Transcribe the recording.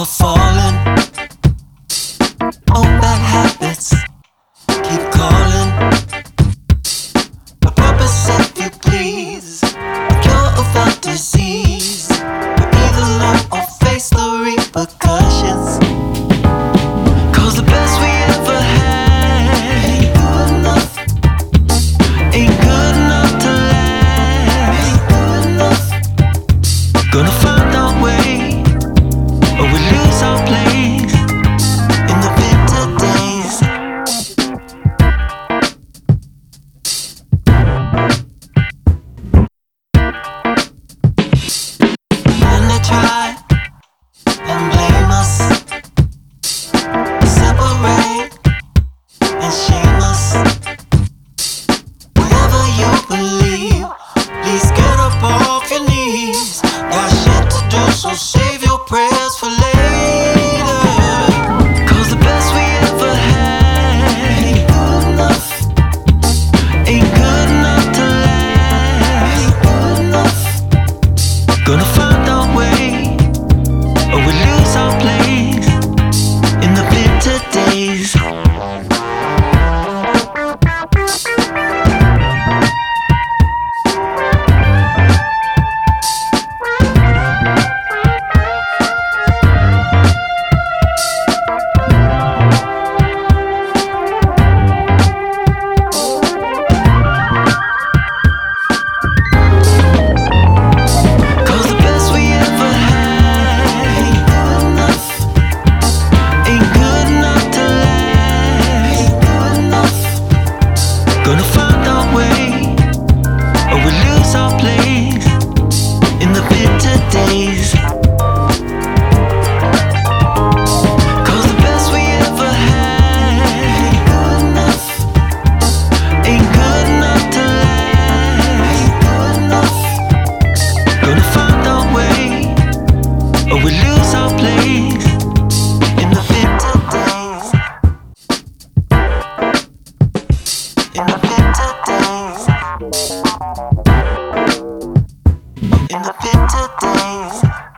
are falling. Old bad habits keep calling. A purpose, if you please, a cure of our disease. We either learn or face the repercussions. 'Cause the best we ever had ain't good enough. Ain't good enough to last. Ain't good enough. Gonna find our way, or we lose our place in the bitter days. And they try and blame us, separate and shame us. Whatever you believe, please get up off your knees. Got shit to do, so save your prayers for later. 'Cause the best we ever had ain't good enough. Ain't good enough to last. Ain't good enough. Gonna find our way, or we lose our place in the bitter days. Gonna find our way, or we lose our place in the bitter days. 'Cause the best we ever had ain't good enough. Ain't good enough to last. Ain't good enough. Gonna find our way, or we lose our place in the bitter days. In the bitter days. In the bitter days.